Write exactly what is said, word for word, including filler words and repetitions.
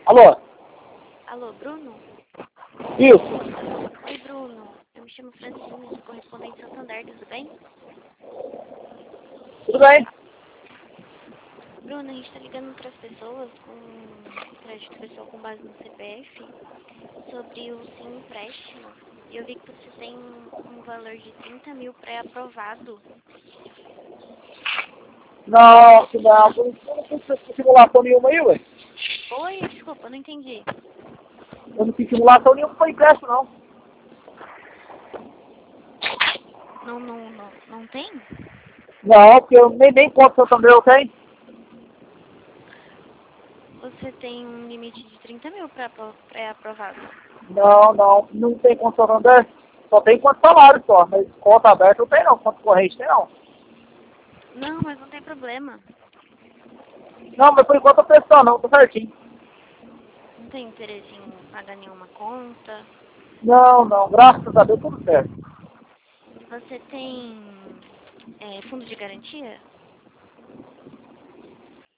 Alô? Alô, Bruno? Isso. Oi, Bruno. Eu me chamo Francine, sou correspondente Santander, tudo bem? Tudo bem? Bruno, a gente está ligando para as pessoas com crédito pessoal com base no C P F sobre o Sim Empréstimo. E eu vi que você tem um valor de trinta mil pré-aprovado. Não, que não. Por isso eu não fiz simulação nenhuma aí, ué. Oi, desculpa, não entendi. Eu não fiz simulação nenhuma para empréstimo, não. Não, não, não, não tem? Não, porque eu nem, nem conta Santander eu tenho. Você tem um limite de trinta mil pré-aprovado. Não, não. Não tem conta Santander. Só tem conta salário só. Mas conta aberta não tem não. Conta corrente tem não. Não, mas não tem problema. Não, mas por enquanto eu tô prestando não. Tô certinho. Não tem interesse em pagar nenhuma conta. Não, não. Graças a Deus tudo certo. Você tem é, fundo de garantia?